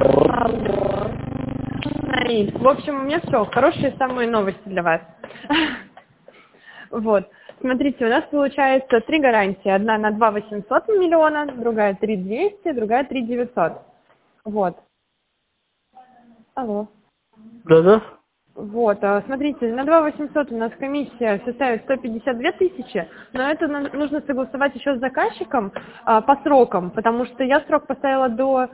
Алло. Наиль, в общем, у меня все. Хорошие самые новости для вас. Вот. Смотрите, у нас получается 3 гарантии. Одна на 2 800 миллиона, другая 3 200, другая 3 900. Вот. Алло. Да-да. Вот, смотрите, на 2 800 у нас комиссия составит 152 тысячи, но это нужно согласовать еще с заказчиком по срокам, потому что я срок поставила до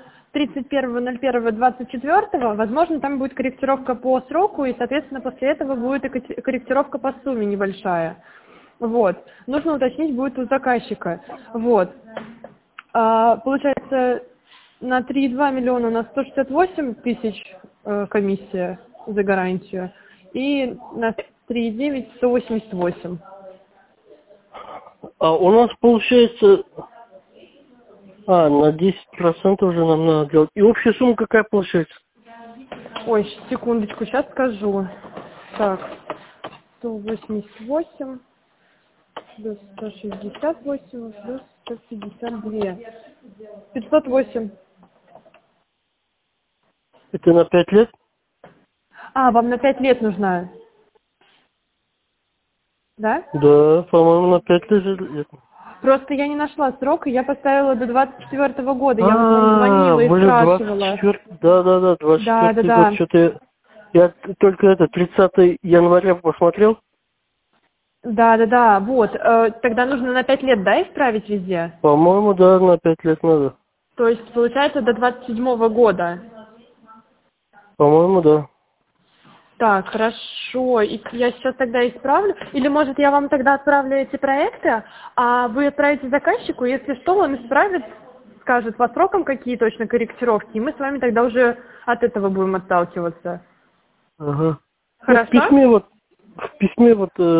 31.01.24, возможно, там будет корректировка по сроку, и, соответственно, после этого будет и корректировка по сумме небольшая. Вот, нужно уточнить будет у заказчика. Вот, получается, на 3,2 миллиона у нас 168 тысяч комиссия за гарантию, и на 3,9 188. А у нас получается... на 10% уже нам надо делать. И общая сумма какая получается? Ой, секундочку, сейчас скажу. Так, 188 плюс 168 плюс 152. 508. Это на 5 лет? Вам на 5 лет нужна? Да? Да, по-моему, на 5 лет. Просто я не нашла срок, и я поставила до 24-го года. Я вот вам звонила и Были спрашивала. 24... Да, 24-й год. Да. Что-то я только 30 января посмотрел. Да, вот. Тогда нужно на 5 лет, да, исправить везде? По-моему, да, на 5 лет надо. То есть, получается, до 27-го года. По-моему, да. Так, хорошо. И я сейчас тогда исправлю. Или, может, я вам тогда отправлю эти проекты, а вы отправите заказчику, если что, он исправит, скажет по срокам, какие точно корректировки, и мы с вами тогда уже от этого будем отталкиваться. Ага. Ну, в Хорошо? письме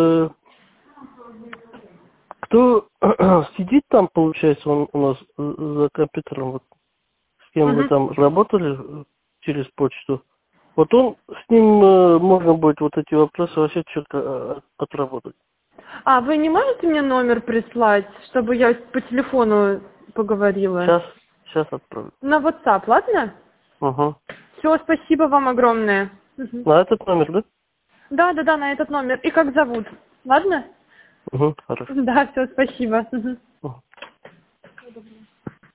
кто сидит там, получается, он у нас за компьютером, вот, с кем вы Мгм. там работали через почту. Вот он, с ним можно будет вот эти вопросы вообще четко отработать. Вы не можете мне номер прислать, чтобы я по телефону поговорила? Сейчас отправлю. На WhatsApp, ладно? Угу. Все, спасибо вам огромное. Мгм. На этот номер, да? Да, на этот номер. И как зовут? Ладно? Угу, хорошо. Да, все, спасибо. Мгм.